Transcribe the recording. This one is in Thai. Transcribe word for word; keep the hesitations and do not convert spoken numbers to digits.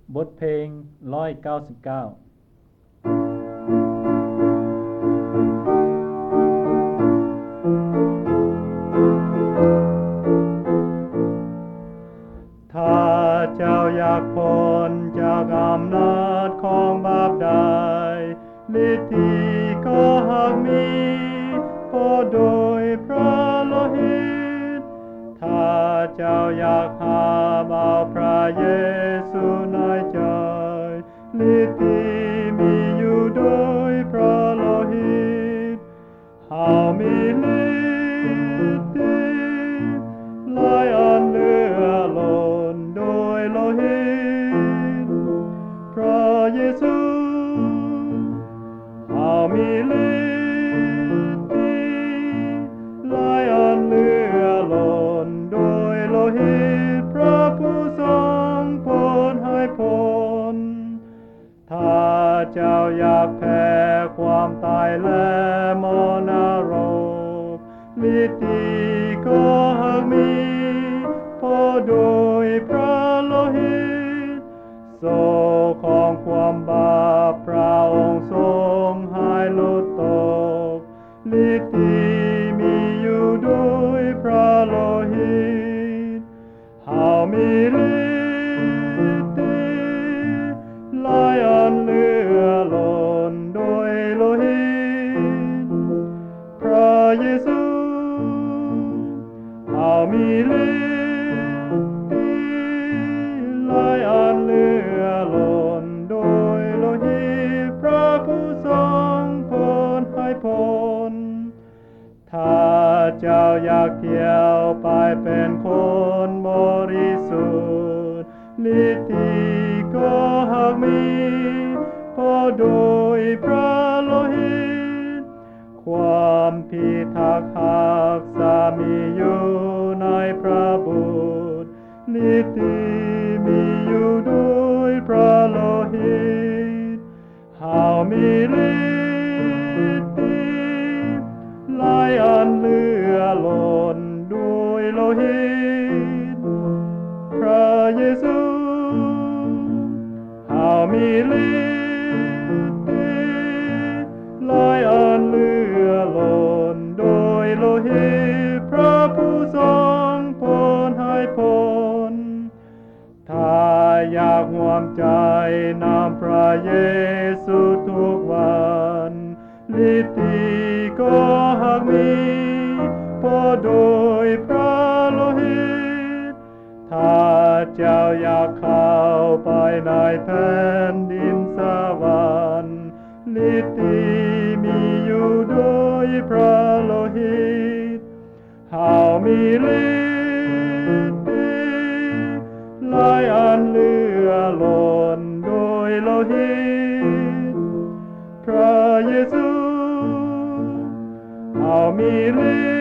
บทเพลงร้อยเก้าสิบเก้าถ้าเจ้าอยากพ้นจากอำนาจของบาปได้ฤทธิ์ก็หากมีเพราะโดยพระโลหิตถ้าเจ้าอยากหาเอาพระเยซูในใจฤทธิ์มีอยู่โดยพระโลหิตหามีฤทธิ์หลายอันเหลือล้นโดยโลหิตพระเยซูหามีฤทธิ์หลายอันเหลือล้นโดยโลหิตพระผู้ทรงพ้นให้พ้นถ้าเจ้าอยากแพ้ความตายและมรณโรคฤทธิ์ก็หากมีเพราะโดยพระโลหิตโซ่ของความบาปพระองค์ทรงให้หลุดตกฤทธิ์มีอยู่โดยพระโลหิตหามีฤทธิ์หลายอันเหลือล้นโดยโลหิตพระเยซูหามีฤทธิ์หลายอันเหลือล้นโดยโลหิตพระผู้ทรงพ้นให้พ้นถ้าเจ้าอยากเที่ยวไปเป็นคนบริสุทธิ์ฤทธิ์ก็หากมีเพราะโดยพระโลหิตความพิทักษ์หักษามีอยู่ในพระบุตรฤทธิ์มีอยู่โดยพระโลหิตหามีฤทธิ์หลายอันเหลือล้นโดยโลหิตพระเยซูหามีฤทธิ์หลายอันเหลือล้นโดยโลหิตพระผู้ทรงพ้นให้พ้นถ้าอยากห่วงใจนำพระเยซูทุกวันฤทธิ์ก็หากมีเพราะโดยพระโลหิตถ้าเจ้าอยากเข้าไปในแผ่นดินสวรรค์ฤทธิ์มีอยู่โดยพระโลหิตหามีฤทธิ์หลายอันเหลือล้นโดยโลหิตพระเยซูหามีฤทธิ์